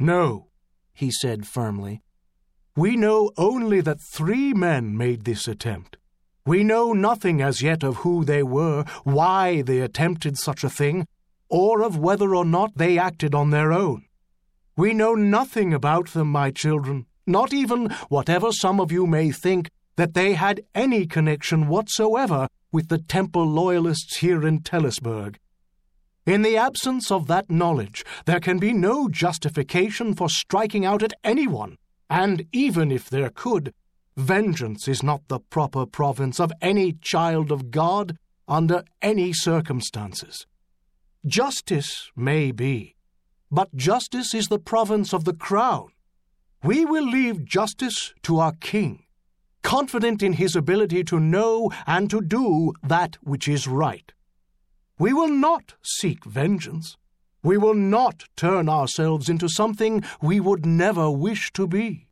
"No," he said firmly. "We know only that 3 men made this attempt. We know nothing as yet of who they were, why they attempted such a thing, or of whether or not they acted on their own. We know nothing about them, my children, not even, whatever some of you may think, that they had any connection whatsoever with the Temple Loyalists here in Tellisburg. In the absence of that knowledge, there can be no justification for striking out at anyone, and even if there could, vengeance is not the proper province of any child of God under any circumstances. Justice may be, but justice is the province of the crown. We will leave justice to our king, confident in his ability to know and to do that which is right. We will not seek vengeance. We will not turn ourselves into something we would never wish to be."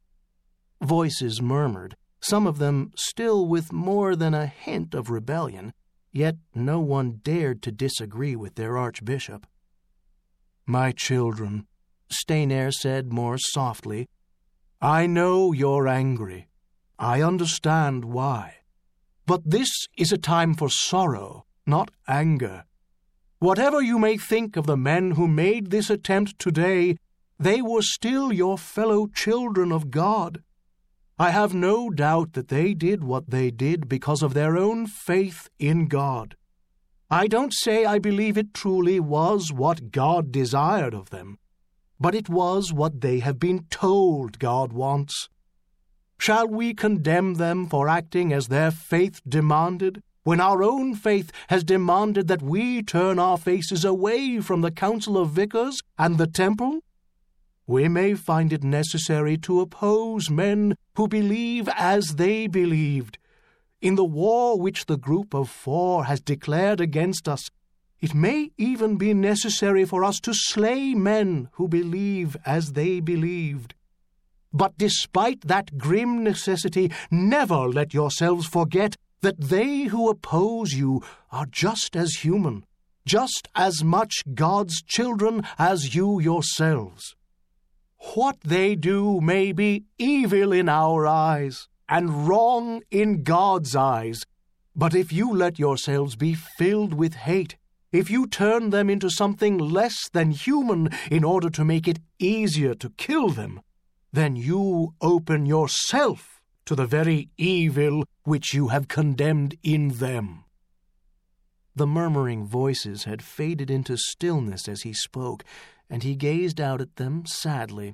Voices murmured, some of them still with more than a hint of rebellion, yet no one dared to disagree with their archbishop. "My children," Stayner said more softly, "I know you're angry. I understand why. But this is a time for sorrow, not anger. Whatever you may think of the men who made this attempt today, they were still your fellow children of God. I have no doubt that they did what they did because of their own faith in God. I don't say I believe it truly was what God desired of them, but it was what they have been told God wants. Shall we condemn them for acting as their faith demanded, when our own faith has demanded that we turn our faces away from the Council of Vicars and the Temple? We may find it necessary to oppose men who believe as they believed. In the war which the Group of 4 has declared against us, it may even be necessary for us to slay men who believe as they believed. But despite that grim necessity, never let yourselves forget that they who oppose you are just as human, just as much God's children as you yourselves. What they do may be evil in our eyes and wrong in God's eyes, but if you let yourselves be filled with hate, if you turn them into something less than human in order to make it easier to kill them, then you open yourself to the very evil which you have condemned in them." The murmuring voices had faded into stillness as he spoke, and he gazed out at them sadly.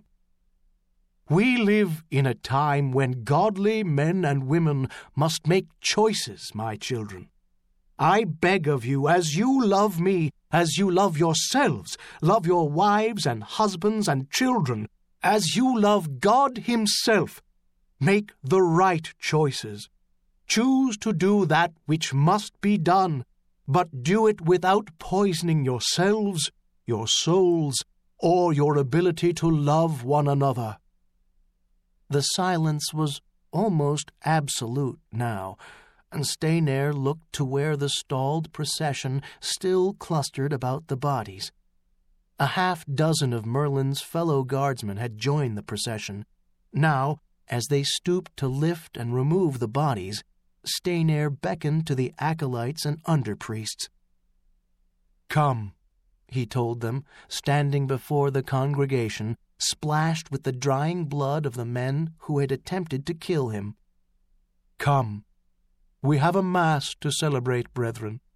"We live in a time when godly men and women must make choices, my children. I beg of you, as you love me, as you love yourselves, love your wives and husbands and children, as you love God Himself, make the right choices. Choose to do that which must be done, but do it without poisoning yourselves, your souls, or your ability to love one another." The silence was almost absolute now, and Stayner looked to where the stalled procession still clustered about the bodies. A half-dozen of Merlin's fellow guardsmen had joined the procession. Now, as they stooped to lift and remove the bodies, Stayner beckoned to the acolytes and underpriests. "Come," he told them, standing before the congregation, splashed with the drying blood of the men who had attempted to kill him. "Come. We have a Mass to celebrate, brethren.